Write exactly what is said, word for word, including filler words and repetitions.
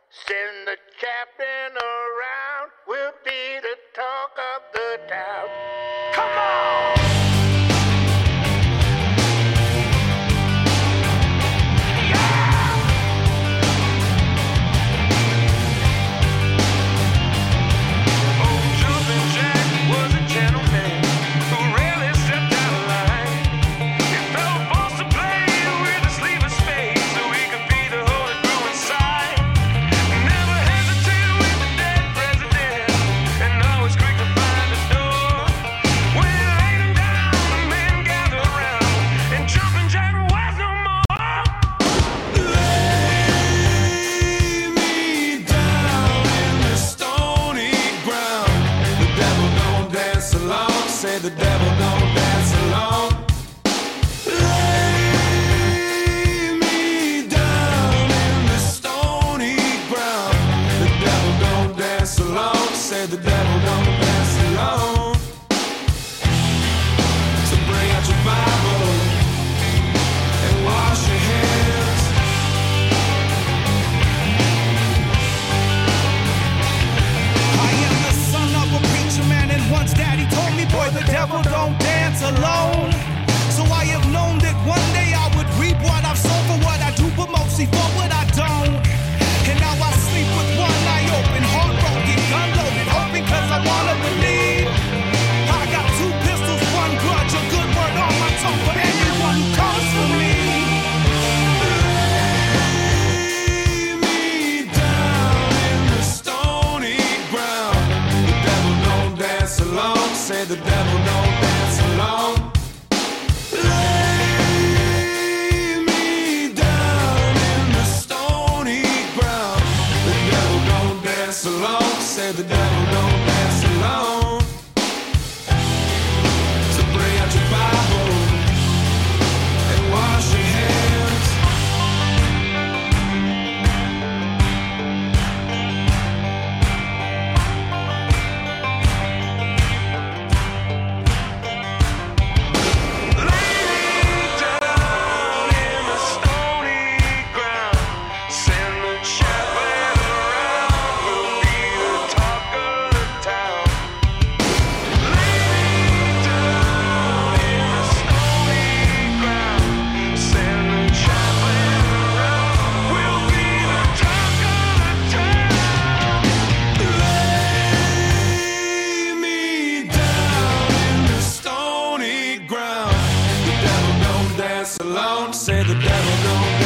Send the chaplain around, we'll be the talk of the town. Come on! Say the devil don't dance alone. Lay me down in the stony ground. The devil don't dance alone. Say the devil don't dance alone. So bring out your Bible and wash your hands. I am the son of a preacher man, and once daddy told me, boy, the devil don't dance alone. So I have known that one day I would reap what I've sown, for what I do, but mostly for what I don't. And now I sleep with one eye open, heartbroken, gun loaded, hoping cause I wanna believe. I got two pistols, one grudge, a good word on my tongue for anyone who comes for me. Lay me down in the stony ground. The devil don't dance alone. Say the devil don't dance alone. Lay me down in the stony ground. The devil don't dance alone. Say the devil don't dance alone. So bring out your Bible and wash your hands. Lay me down in the stony ground. The devil don't dance alone. Say the devil don't